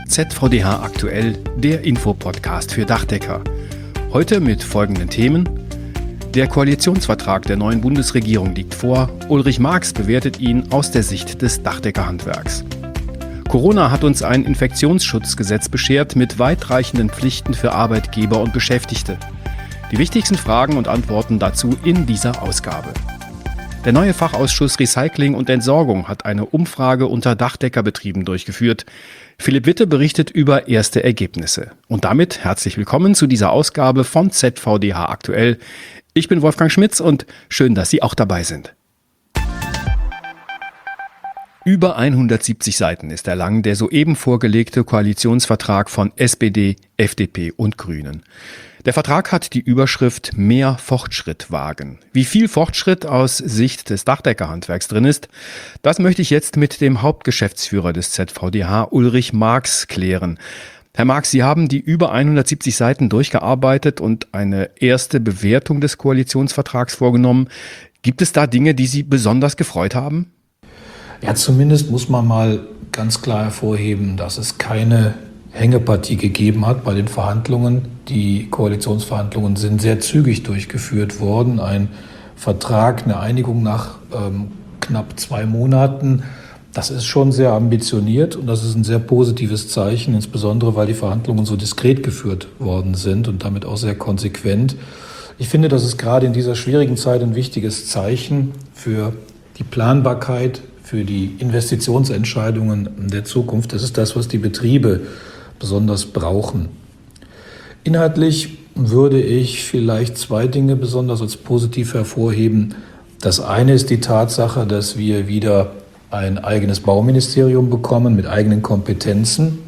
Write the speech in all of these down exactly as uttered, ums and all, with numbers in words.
Z V D H aktuell, der Infopodcast für Dachdecker. Heute mit folgenden Themen. Der Koalitionsvertrag der neuen Bundesregierung liegt vor. Ulrich Marx bewertet ihn aus der Sicht des Dachdeckerhandwerks. Corona hat uns ein Infektionsschutzgesetz beschert mit weitreichenden Pflichten für Arbeitgeber und Beschäftigte. Die wichtigsten Fragen und Antworten dazu in dieser Ausgabe. Der neue Fachausschuss Recycling und Entsorgung hat eine Umfrage unter Dachdeckerbetrieben durchgeführt. Philipp Witte berichtet über erste Ergebnisse. Und damit herzlich willkommen zu dieser Ausgabe von Z V D H aktuell. Ich bin Wolfgang Schmitz und schön, dass Sie auch dabei sind. Über hundertsiebzig Seiten ist er lang, der soeben vorgelegte Koalitionsvertrag von S P D, F D P und Grünen. Der Vertrag hat die Überschrift Mehr Fortschritt wagen. Wie viel Fortschritt aus Sicht des Dachdeckerhandwerks drin ist, das möchte ich jetzt mit dem Hauptgeschäftsführer des Z V D H, Ulrich Marx, klären. Herr Marx, Sie haben die über hundertsiebzig Seiten durchgearbeitet und eine erste Bewertung des Koalitionsvertrags vorgenommen. Gibt es da Dinge, die Sie besonders gefreut haben? Ja, zumindest muss man mal ganz klar hervorheben, dass es keine Hängepartie gegeben hat bei den Verhandlungen. Die Koalitionsverhandlungen sind sehr zügig durchgeführt worden. Ein Vertrag, eine Einigung nach ähm, knapp zwei Monaten, das ist schon sehr ambitioniert und das ist ein sehr positives Zeichen, insbesondere weil die Verhandlungen so diskret geführt worden sind und damit auch sehr konsequent. Ich finde, das ist gerade in dieser schwierigen Zeit ein wichtiges Zeichen für die Planbarkeit, für die Investitionsentscheidungen der Zukunft. Das ist das, was die Betriebe besonders brauchen. Inhaltlich würde ich vielleicht zwei Dinge besonders als positiv hervorheben. Das eine ist die Tatsache, dass wir wieder ein eigenes Bauministerium bekommen mit eigenen Kompetenzen.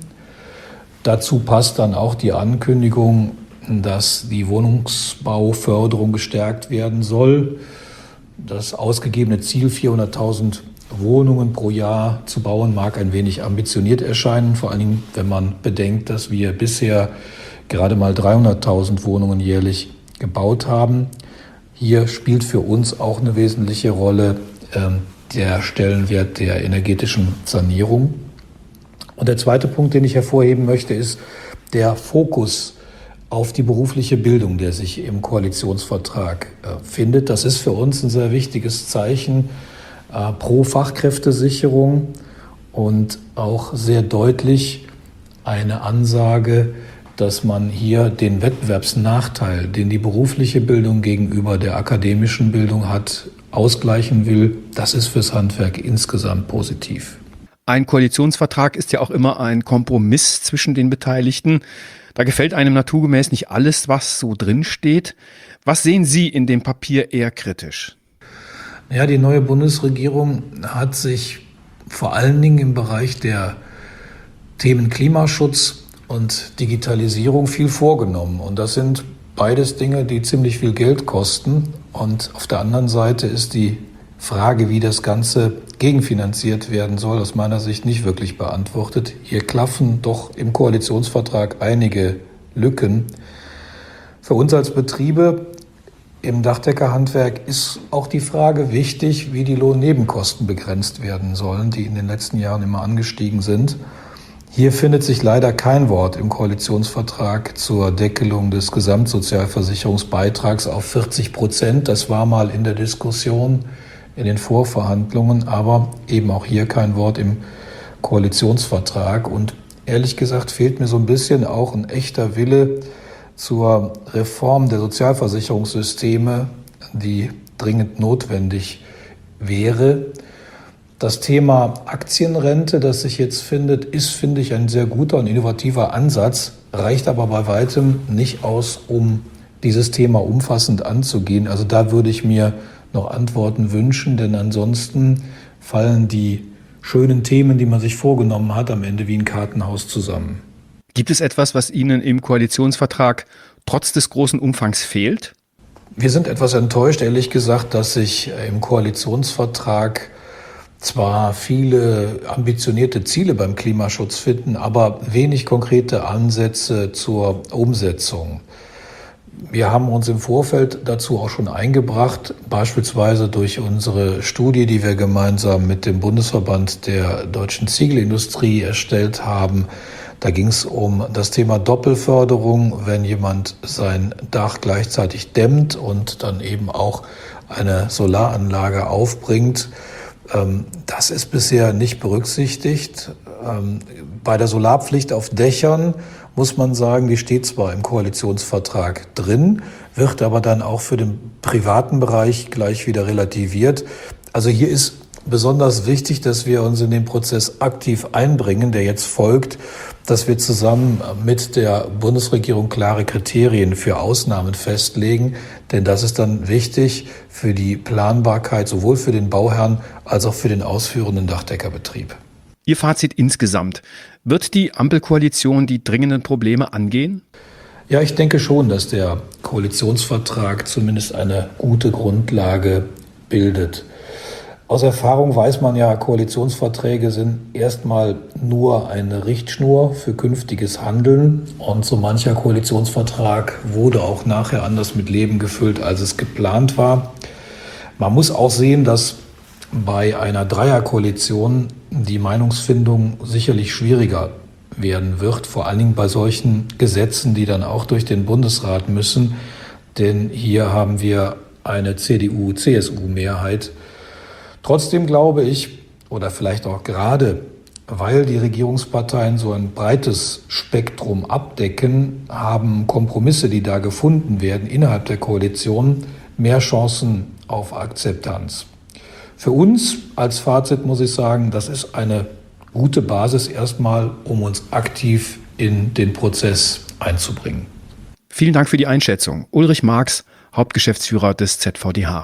Dazu passt dann auch die Ankündigung, dass die Wohnungsbauförderung gestärkt werden soll. Das ausgegebene Ziel, vierhunderttausend Wohnungen pro Jahr zu bauen, mag ein wenig ambitioniert erscheinen, vor allen Dingen, wenn man bedenkt, dass wir bisher gerade mal dreihunderttausend Wohnungen jährlich gebaut haben. Hier spielt für uns auch eine wesentliche Rolle ähm, der Stellenwert der energetischen Sanierung. Und der zweite Punkt, den ich hervorheben möchte, ist der Fokus auf die berufliche Bildung, der sich im Koalitionsvertrag äh, findet. Das ist für uns ein sehr wichtiges Zeichen äh, pro Fachkräftesicherung und auch sehr deutlich eine Ansage, dass man hier den Wettbewerbsnachteil, den die berufliche Bildung gegenüber der akademischen Bildung hat, ausgleichen will. Das ist fürs Handwerk insgesamt positiv. Ein Koalitionsvertrag ist ja auch immer ein Kompromiss zwischen den Beteiligten. Da gefällt einem naturgemäß nicht alles, was so drin steht. Was sehen Sie in dem Papier eher kritisch? Ja, die neue Bundesregierung hat sich vor allen Dingen im Bereich der Themen Klimaschutz und Digitalisierung viel vorgenommen. Und das sind beides Dinge, die ziemlich viel Geld kosten. Und auf der anderen Seite ist die Frage, wie das Ganze gegenfinanziert werden soll, aus meiner Sicht nicht wirklich beantwortet. Hier klaffen doch im Koalitionsvertrag einige Lücken. Für uns als Betriebe im Dachdeckerhandwerk ist auch die Frage wichtig, wie die Lohnnebenkosten begrenzt werden sollen, die in den letzten Jahren immer angestiegen sind. Hier findet sich leider kein Wort im Koalitionsvertrag zur Deckelung des Gesamtsozialversicherungsbeitrags auf vierzig Prozent. Das war mal in der Diskussion in den Vorverhandlungen, aber eben auch hier kein Wort im Koalitionsvertrag. Und ehrlich gesagt fehlt mir so ein bisschen auch ein echter Wille zur Reform der Sozialversicherungssysteme, die dringend notwendig wäre. Das Thema Aktienrente, das sich jetzt findet, ist, finde ich, ein sehr guter und innovativer Ansatz, reicht aber bei weitem nicht aus, um dieses Thema umfassend anzugehen. Also da würde ich mir noch Antworten wünschen, denn ansonsten fallen die schönen Themen, die man sich vorgenommen hat, am Ende wie ein Kartenhaus zusammen. Gibt es etwas, was Ihnen im Koalitionsvertrag trotz des großen Umfangs fehlt? Wir sind etwas enttäuscht, ehrlich gesagt, dass sich im Koalitionsvertrag zwar viele ambitionierte Ziele beim Klimaschutz finden, aber wenig konkrete Ansätze zur Umsetzung. Wir haben uns im Vorfeld dazu auch schon eingebracht, beispielsweise durch unsere Studie, die wir gemeinsam mit dem Bundesverband der deutschen Ziegelindustrie erstellt haben, Da ging es um das Thema Doppelförderung, wenn jemand sein Dach gleichzeitig dämmt und dann eben auch eine Solaranlage aufbringt. Das ist bisher nicht berücksichtigt. Bei der Solarpflicht auf Dächern muss man sagen, die steht zwar im Koalitionsvertrag drin, wird aber dann auch für den privaten Bereich gleich wieder relativiert. Also hier ist besonders wichtig, dass wir uns in den Prozess aktiv einbringen, der jetzt folgt, dass wir zusammen mit der Bundesregierung klare Kriterien für Ausnahmen festlegen. Denn das ist dann wichtig für die Planbarkeit sowohl für den Bauherrn als auch für den ausführenden Dachdeckerbetrieb. Ihr Fazit insgesamt. Wird die Ampelkoalition die dringenden Probleme angehen? Ja, ich denke schon, dass der Koalitionsvertrag zumindest eine gute Grundlage bildet. Aus Erfahrung weiß man ja, Koalitionsverträge sind erstmal nur eine Richtschnur für künftiges Handeln. Und so mancher Koalitionsvertrag wurde auch nachher anders mit Leben gefüllt, als es geplant war. Man muss auch sehen, dass bei einer Dreierkoalition die Meinungsfindung sicherlich schwieriger werden wird, vor allen Dingen bei solchen Gesetzen, die dann auch durch den Bundesrat müssen. Denn hier haben wir eine C D U C S U-Mehrheit. Trotzdem glaube ich, oder vielleicht auch gerade, weil die Regierungsparteien so ein breites Spektrum abdecken, haben Kompromisse, die da gefunden werden innerhalb der Koalition, mehr Chancen auf Akzeptanz. Für uns als Fazit muss ich sagen, das ist eine gute Basis erstmal, um uns aktiv in den Prozess einzubringen. Vielen Dank für die Einschätzung. Ulrich Marx, Hauptgeschäftsführer des Z V D H.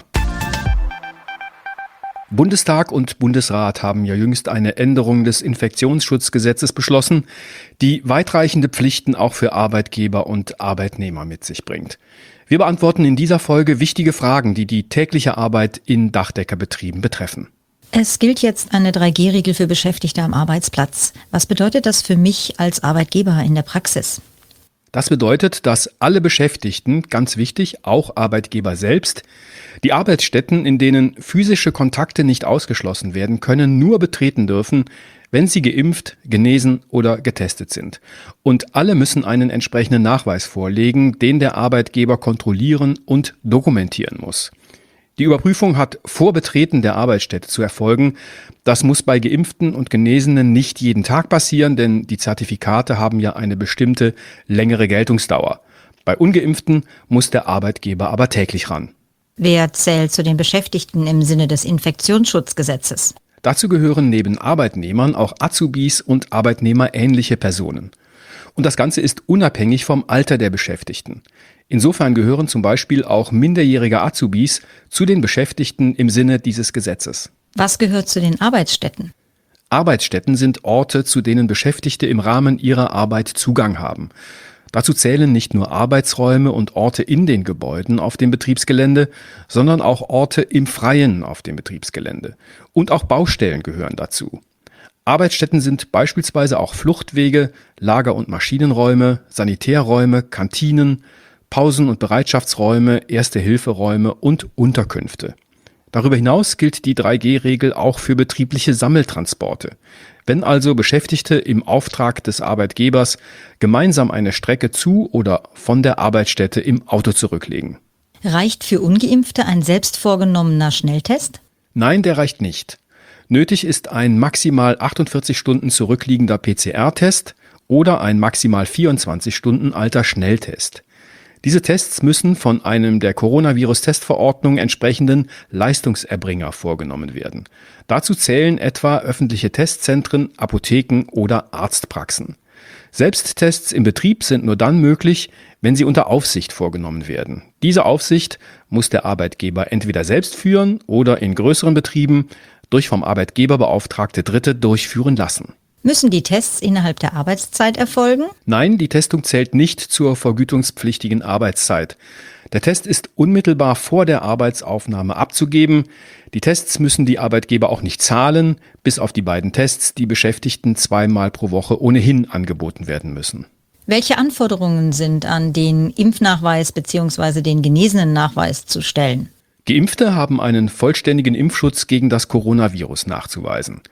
Bundestag und Bundesrat haben ja jüngst eine Änderung des Infektionsschutzgesetzes beschlossen, die weitreichende Pflichten auch für Arbeitgeber und Arbeitnehmer mit sich bringt. Wir beantworten in dieser Folge wichtige Fragen, die die tägliche Arbeit in Dachdeckerbetrieben betreffen. Es gilt jetzt eine drei G Regel für Beschäftigte am Arbeitsplatz. Was bedeutet das für mich als Arbeitgeber in der Praxis? Das bedeutet, dass alle Beschäftigten, ganz wichtig, auch Arbeitgeber selbst, die Arbeitsstätten, in denen physische Kontakte nicht ausgeschlossen werden können, nur betreten dürfen, wenn sie geimpft, genesen oder getestet sind. Und alle müssen einen entsprechenden Nachweis vorlegen, den der Arbeitgeber kontrollieren und dokumentieren muss. Die Überprüfung hat vor Betreten der Arbeitsstätte zu erfolgen. Das muss bei Geimpften und Genesenen nicht jeden Tag passieren, denn die Zertifikate haben ja eine bestimmte längere Geltungsdauer. Bei Ungeimpften muss der Arbeitgeber aber täglich ran. Wer zählt zu den Beschäftigten im Sinne des Infektionsschutzgesetzes? Dazu gehören neben Arbeitnehmern auch Azubis und arbeitnehmerähnliche Personen. Und das Ganze ist unabhängig vom Alter der Beschäftigten. Insofern gehören zum Beispiel auch minderjährige Azubis zu den Beschäftigten im Sinne dieses Gesetzes. Was gehört zu den Arbeitsstätten? Arbeitsstätten sind Orte, zu denen Beschäftigte im Rahmen ihrer Arbeit Zugang haben. Dazu zählen nicht nur Arbeitsräume und Orte in den Gebäuden auf dem Betriebsgelände, sondern auch Orte im Freien auf dem Betriebsgelände. Und auch Baustellen gehören dazu. Arbeitsstätten sind beispielsweise auch Fluchtwege, Lager- und Maschinenräume, Sanitärräume, Kantinen, Pausen- und Bereitschaftsräume, Erste-Hilfe-Räume und Unterkünfte. Darüber hinaus gilt die drei G Regel auch für betriebliche Sammeltransporte. Wenn also Beschäftigte im Auftrag des Arbeitgebers gemeinsam eine Strecke zu oder von der Arbeitsstätte im Auto zurücklegen. Reicht für Ungeimpfte ein selbst vorgenommener Schnelltest? Nein, der reicht nicht. Nötig ist ein maximal achtundvierzig Stunden zurückliegender P C R-Test oder ein maximal vierundzwanzig Stunden alter Schnelltest. Diese Tests müssen von einem der Coronavirus-Testverordnung entsprechenden Leistungserbringer vorgenommen werden. Dazu zählen etwa öffentliche Testzentren, Apotheken oder Arztpraxen. Selbsttests im Betrieb sind nur dann möglich, wenn sie unter Aufsicht vorgenommen werden. Diese Aufsicht muss der Arbeitgeber entweder selbst führen oder in größeren Betrieben durch vom Arbeitgeber beauftragte Dritte durchführen lassen. Müssen die Tests innerhalb der Arbeitszeit erfolgen? Nein, die Testung zählt nicht zur vergütungspflichtigen Arbeitszeit. Der Test ist unmittelbar vor der Arbeitsaufnahme abzugeben. Die Tests müssen die Arbeitgeber auch nicht zahlen, bis auf die beiden Tests, die Beschäftigten zweimal pro Woche ohnehin angeboten werden müssen. Welche Anforderungen sind an den Impfnachweis bzw. den Genesenen-Nachweis zu stellen? Geimpfte haben einen vollständigen Impfschutz gegen das Coronavirus nachzuweisen.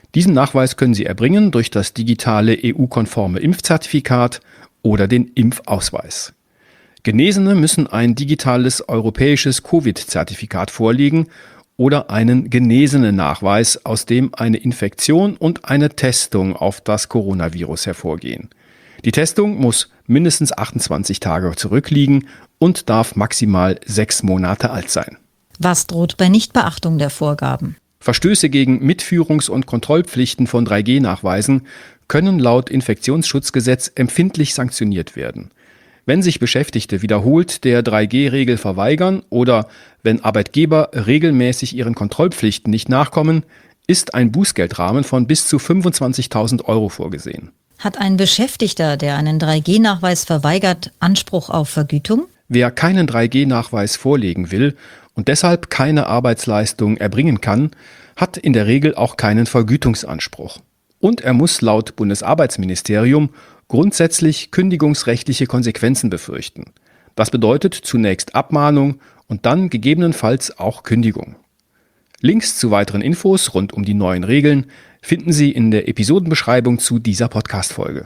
Diesen Nachweis können Sie erbringen durch das digitale E U-konforme Impfzertifikat oder den Impfausweis. Genesene müssen ein digitales europäisches Covid-Zertifikat vorlegen oder einen Genesenen-Nachweis, aus dem eine Infektion und eine Testung auf das Coronavirus hervorgehen. Die Testung muss mindestens achtundzwanzig Tage zurückliegen und darf maximal sechs Monate alt sein. Was droht bei Nichtbeachtung der Vorgaben? Verstöße gegen Mitführungs- und Kontrollpflichten von drei G Nachweisen können laut Infektionsschutzgesetz empfindlich sanktioniert werden. Wenn sich Beschäftigte wiederholt der drei G Regel verweigern oder wenn Arbeitgeber regelmäßig ihren Kontrollpflichten nicht nachkommen, ist ein Bußgeldrahmen von bis zu fünfundzwanzigtausend Euro vorgesehen. Hat ein Beschäftigter, der einen drei G Nachweis verweigert, Anspruch auf Vergütung? Wer keinen drei G Nachweis vorlegen will und deshalb keine Arbeitsleistung erbringen kann, hat in der Regel auch keinen Vergütungsanspruch. Und er muss laut Bundesarbeitsministerium grundsätzlich kündigungsrechtliche Konsequenzen befürchten. Das bedeutet zunächst Abmahnung und dann gegebenenfalls auch Kündigung. Links zu weiteren Infos rund um die neuen Regeln finden Sie in der Episodenbeschreibung zu dieser Podcast-Folge.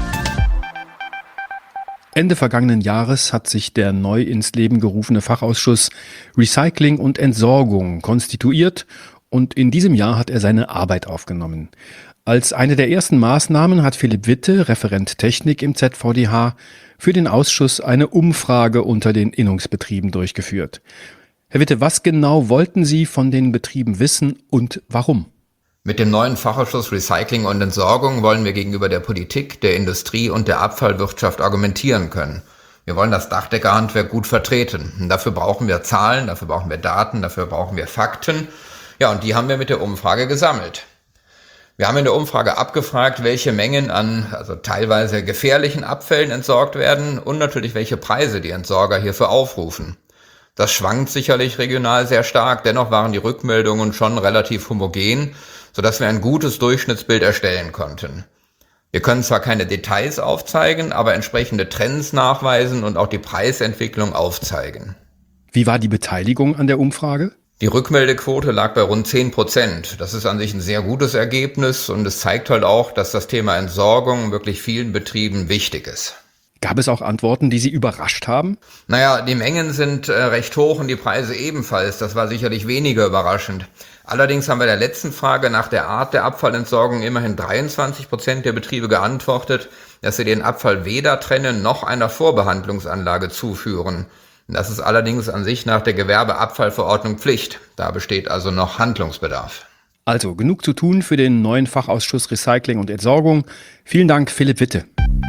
Ende vergangenen Jahres hat sich der neu ins Leben gerufene Fachausschuss Recycling und Entsorgung konstituiert und in diesem Jahr hat er seine Arbeit aufgenommen. Als eine der ersten Maßnahmen hat Philipp Witte, Referent Technik im Z V D H, für den Ausschuss eine Umfrage unter den Innungsbetrieben durchgeführt. Herr Witte, was genau wollten Sie von den Betrieben wissen und warum? Mit dem neuen Fachausschuss Recycling und Entsorgung wollen wir gegenüber der Politik, der Industrie und der Abfallwirtschaft argumentieren können. Wir wollen das Dachdeckerhandwerk gut vertreten. Und dafür brauchen wir Zahlen, dafür brauchen wir Daten, dafür brauchen wir Fakten. Ja, und die haben wir mit der Umfrage gesammelt. Wir haben in der Umfrage abgefragt, welche Mengen an also teilweise gefährlichen Abfällen entsorgt werden und natürlich welche Preise die Entsorger hierfür aufrufen. Das schwankt sicherlich regional sehr stark, dennoch waren die Rückmeldungen schon relativ homogen, sodass wir ein gutes Durchschnittsbild erstellen konnten. Wir können zwar keine Details aufzeigen, aber entsprechende Trends nachweisen und auch die Preisentwicklung aufzeigen. Wie war die Beteiligung an der Umfrage? Die Rückmeldequote lag bei rund zehn Prozent. Das ist an sich ein sehr gutes Ergebnis und es zeigt halt auch, dass das Thema Entsorgung wirklich vielen Betrieben wichtig ist. Gab es auch Antworten, die Sie überrascht haben? Naja, die Mengen sind äh, recht hoch und die Preise ebenfalls. Das war sicherlich weniger überraschend. Allerdings haben wir der letzten Frage nach der Art der Abfallentsorgung immerhin dreiundzwanzig Prozent der Betriebe geantwortet, dass sie den Abfall weder trennen noch einer Vorbehandlungsanlage zuführen. Das ist allerdings an sich nach der Gewerbeabfallverordnung Pflicht. Da besteht also noch Handlungsbedarf. Also genug zu tun für den neuen Fachausschuss Recycling und Entsorgung. Vielen Dank, Philipp Witte.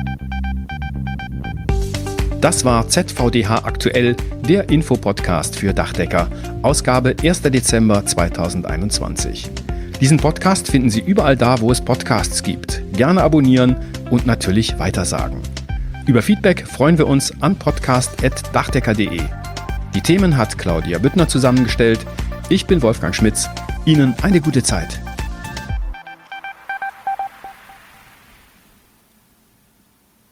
Das war Z V D H aktuell, der Infopodcast für Dachdecker, Ausgabe erster Dezember zweitausendeinundzwanzig. Diesen Podcast finden Sie überall da, wo es Podcasts gibt. Gerne abonnieren und natürlich weitersagen. Über Feedback freuen wir uns an podcast at dachdecker punkt de. Die Themen hat Claudia Büttner zusammengestellt. Ich bin Wolfgang Schmitz. Ihnen eine gute Zeit.